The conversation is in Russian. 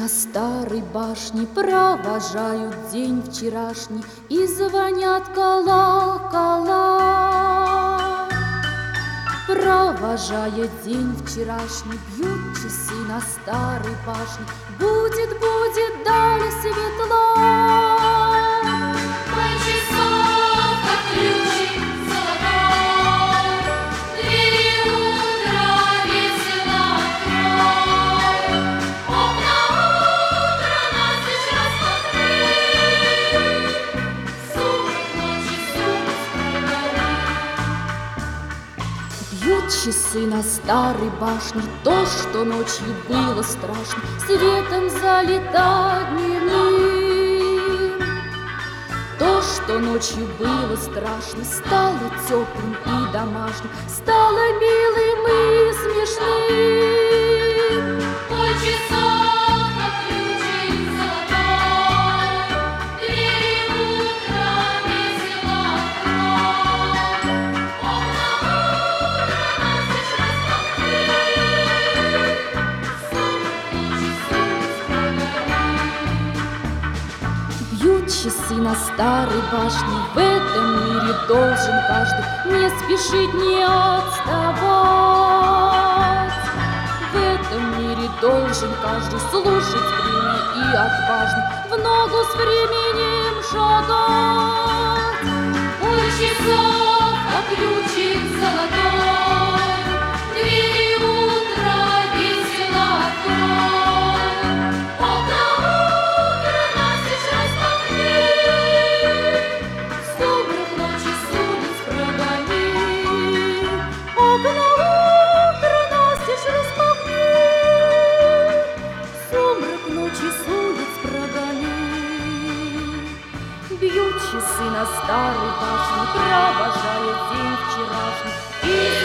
на старой башне провожают день вчерашний и звонят колокола. Провожая день вчерашний, бьют часы на старой башне. Будет, будет далее светло. Мой часов, как ключик золотой, двери утра весело открой. Окна утра настежь распахни, сумрак ночи, сумрак прогони. Бьют часы на старой башне, то, что ночью было страшно, светом залито дневным. То, что ночью было страшно, стало теплым и домашним, стало милым и смешным. Мой часов, как ключик золотой, двери утра весело открой. Окна утра настежь распахни, сумрак ночи, сумрак прогони. Бьют часы на старой башне, в этом мире должен каждый не спешить, не отставать. В этом мире должен каждый слушать время и отважно в ногу с временем шагать. Мой часов, как ключик золотой, двери утра весело открой. Окна утра настежь распахни, сумрак ночи с улиц прогони. Окна утра настежь распахни, сумрак ночи с улиц прогони. Бьют часы на старой башне, провожая день вчерашний и